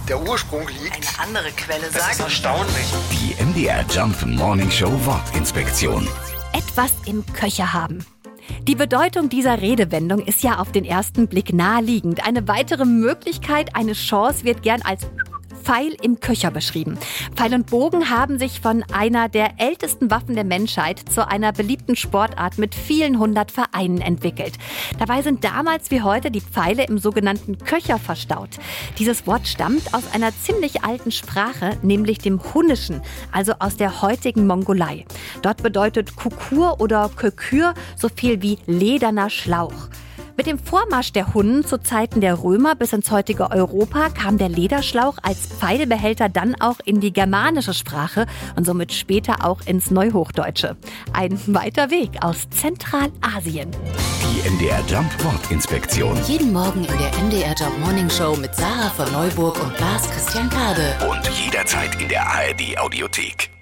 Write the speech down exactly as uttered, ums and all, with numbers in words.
der Ursprung liegt. Eine andere Quelle Das sagt... ist erstaunlich. Die M D R Jump Morning Show Wortinspektion. Etwas im Köcher haben. Die Bedeutung dieser Redewendung ist ja auf den ersten Blick naheliegend. Eine weitere Möglichkeit, eine Chance wird gern als Pfeil im Köcher beschrieben. Pfeil und Bogen haben sich von einer der ältesten Waffen der Menschheit zu einer beliebten Sportart mit vielen hundert Vereinen entwickelt. Dabei sind damals wie heute die Pfeile im sogenannten Köcher verstaut. Dieses Wort stammt aus einer ziemlich alten Sprache, nämlich dem Hunnischen, also aus der heutigen Mongolei. Dort bedeutet Kukur oder Kökür so viel wie lederner Schlauch. Mit dem Vormarsch der Hunnen zu Zeiten der Römer bis ins heutige Europa kam der Lederschlauch als Pfeilbehälter dann auch in die germanische Sprache und somit später auch ins Neuhochdeutsche. Ein weiter Weg aus Zentralasien. Die M D R Jump Wortinspektion. Jeden Morgen in der M D R Jump Morning Show mit Sarah von Neuburg und Lars Christian Kade. Und jederzeit in der A R D Audiothek.